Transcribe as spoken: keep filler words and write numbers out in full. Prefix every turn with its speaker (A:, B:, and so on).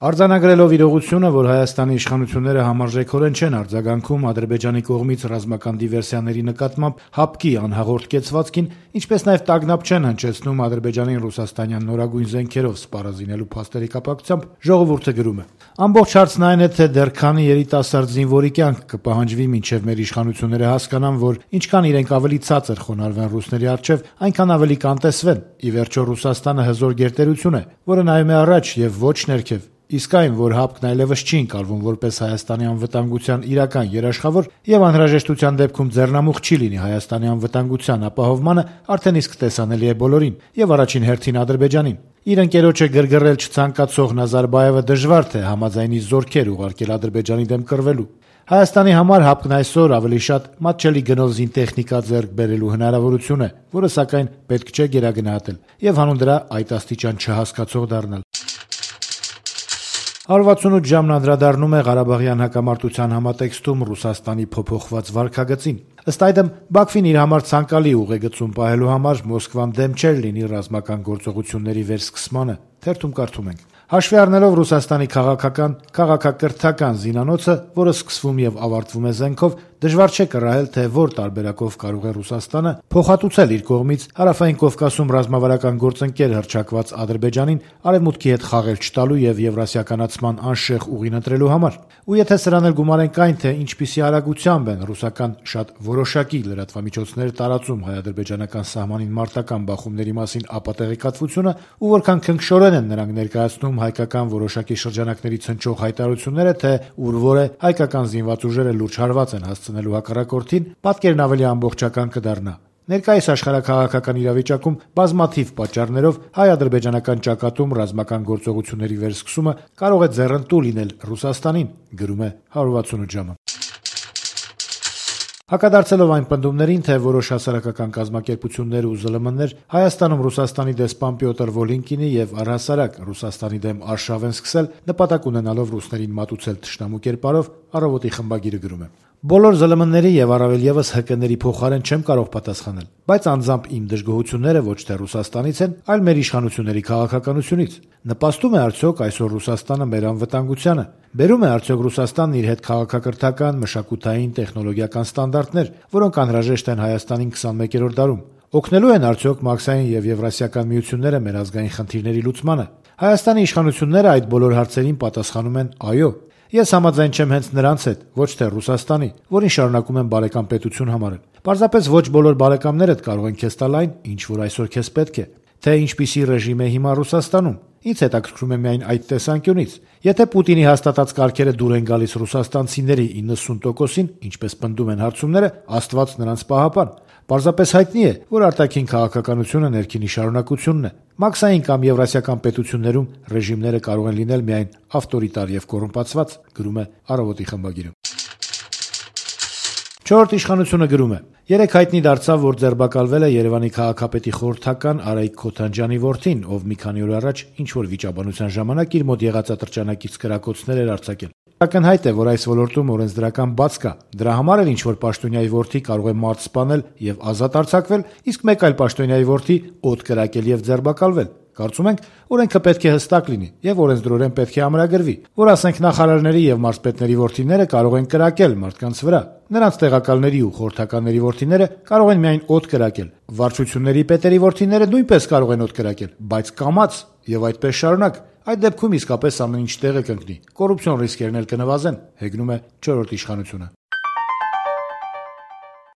A: Արձանագրելով իրողությունը, որ Հայաստանի իշխանությունները համարժեքորեն չեն արձագանքում Ադրբեջանի կողմից ռազմական դիվերսիաների նկատմամբ ՀԱՊԿ-ի անհաղորդ կեցվածքին, ինչպես նաև տագնապ չեն հնչեցնում Ադրբեջանին ռուսաստանյան նորագույն զենքերով սպառազինելու փաստերի կապակցությամբ, ժողովուրդը գրում է. «Ամբողջ հարցն այն է, թե դեռ քանի երիտասարդ զինվորի կյանք կպահանջվի մինչև մեր իշխանությունները հասկանան, որ ինչքան իրենք ավելի ցածր խոնարհվեն ռուսների առջև, այնքան ավելի կանտեսվեն։ Ի վերջո Ռուսաստանը հզոր գերտերություն է, որը նայում է առաջ եւ ոչ ներքև։ Իսկ այն, որ ՀԱՊԿ-ն այլևս չի ընկալվում որպես Հայաստանի անվտանգության իրական երաշխավոր եւ անհրաժեշտության դեպքում ձեռնամուխ չի լինի Հայաստանի անվտանգության ապահովմանը, արդեն իսկ տեսանելի է բոլորին եւ առաջին հերթին Ադրբեջանին։ Իր ընկերոջը գրգռել չցանկացող Նազարբաևը դժվար թե համաձայնի զորքեր ուղարկել Ադրբեջանի դեմ կռվելու։ Հայաստանի համար ՀԱՊԿ-ն այսօր ավելի շատ մատչելի գնով զինտեխնիկա ձեռք բերելու հնարավորություն է, որը սակայն պետք չէ գերագնահատել եւ հանուն դրա այդ աստիճան չհասկացող դառնալ»։ հարվածունութ ժամն անդրադառնում է Ղարաբաղյան հակամարտության համատեքստում Ռուսաստանի փոփոխված վարքագծին։ Ըստ այդմ, Բաքվին իր համար ցանկալի ուղեգծում պահելու համար Մոսկվան դեմ չէր լինի ռազմական գործողությունների վերսկսմանը։ Թերթում կարդում ենք. «Հաշվի առնելով Ռուսաստանի քաղաքական, քաղաքակրթական զինանոցը, որը սկսվում եւ ավարտվում է զենքով, դժվար չէ կռահել, թե որ տարբերակով կարող է Ռուսաստանը փոխհատուցել իր կողմից Հարավային Կովկասում ռազմավարական գործընկեր հռչակված Ադրբեջանին արևմուտքի հետ խաղել չտալու եւ եվրասիականացման անշեղ ուղին ընտրելու համար։ Ու եթե սրան էլ գումարենք այն, թե ինչպիսի արագությամբ են ռուսական շատ որոշակի լրատվամիջոցներ տարածում հայ-ադրբեջանական սահմանին մարտական բախումների մասին ապատեղեկատվությունը, ու որքան քնքշորեն են նրանք ներկայացնում հայկական որոշակի շրջանակներից հնչող հայտարարությունները, թե ուր որ է հայկական զինված ուժերը լուրջ հարված են հասցնելու հակառակորդին, պատկերն ավելի ամբողջական կդառնա։ Ներկայիս աշխարհաքաղաքական իրավիճակում բազմաթիվ պատճառներով հայ-ադրբեջանական ճակատում ռազմական գործողությունների վերսկսումը կարող է ձեռնտու լինել Ռուսաստանին», գրում է հարյուր վաթսունութ ժամը։ Հակադարձելով այն պնդումներին, թե որոշ հասարակական կազմակերպություններ ու ԶԼՄ-ներ Հայաստանում Ռուսաստանի դեսպան Պյոտր Վոլինկինի եւ առհասարակ Ռուսաստանի դեմ արշավ են սկսել, նպատակ ունենալով ռուսներին մատուցել թշնամու կերպարով, Առավոտի խմբագիրը գրում է. «Բոլոր ԶԼՄ-ների եւ առավել եւս ՀԿ-ների փոխարեն չեմ կարող պատասխանել, բայց անձամբ իմ դժգոհությունները ոչ թե Ռուսաստանից են, այլ մեր իշխանությունների քաղաքականությունից։ Նպաստում է արդյոք այսօր Ռուսաստանը մեր անվտանգությանը։ Բերում է արդյոք Ռուսաստանն իր հետ քաղաքակրթական, մշակութային, տեխնոլոգիական ստանդարտներ, որոնք անհրաժեշտ են Հայաստանին քսանմեկերորդ դարում։ Օգնելու են արդյոք Մաքսային եւ Եվրասիական միությունները մեր ազգային խնդիրների լուծմանը։ Հայաստանի իշխանությունները այդ բոլոր հարցերին պատասխանում են այո։ Ես համաձայն չեմ հենց նրանց հետ, ոչ թե Ռուսաստանի, որին շարունակում են բարեկամ պետություն համարել։ Պարզապես ոչ բոլոր բարեկամներդ կարող են քեզ տալ այն, ինչ որ այսօր քեզ պետք է։ Թե ինչպիսի ռեժիմ է հիմա Ռուսաստանում։ Ինձ հետաքրքրում է միայն այդ տեսանկյունից։ Եթե Պուտինի հաստատած կարգերը դուր են գալիս ռուսաստանցիների իննսուն տոկոսին, ինչպես պնդում են հարցումները, Աստված նրանց պահապան։ Պարզապես հայտնի է, որ արտաքին քաղաքականությունը ներքինի շարունակությունն է։ Մաքսային կամ եվրասիական պետություններում ռեժիմները կարող են լինել միայն ավտորիտար եւ կոռումպացված, գրում է Առավոտի խմբագիրը։ Չորրորդ իշխանությունը գրում է. «Երեկ հայտնի դարձավ, որ ձերբակալվել է Երևանի քաղաքապետի խորհրդական Արայիկ Քոթանջյանի որդին, ով մի քանի օր առաջ ինչ-որ վիճաբանության ժամանակ իր մոտ եղած ատրճանակից կրակոցներ էր արձակել։ Ակնհայտ է, որ այս ոլորտում օրենսդրական բաց կա։ Դրա համար էլ ինչ-որ պաշտոնյայի որդի կարող է մարդ սպանել եւ ազատ արձակվել, իսկ մեկ այլ պաշտոնյայի որդի օդ կրակել եւ ձերբակալվել։ Կարծում ենք, օրենքը պետք է հստակ լինի եւ օրենսդրորեն պետք է ամրագրվի, որ ասենք նախարարների եւ մարզպետների որդիները կարող են կրակել մարդկանց վրա։ Նրանց տեղակալների ու խորհրդականների որդիները կարող են միայն օդ կրակել։ Վարչությունների պետերի որդիները նույնպես կարող են օդ կրակել, բայց կամաց եւ այդպես շարունակ։ Այդ դեպքում իսկապես ամեն ինչ տեղը կընկնի։ Կոռուպցիոն ռիսկերն էլ կնվազեն», հեգնում է չորրորդ իշխանությունը։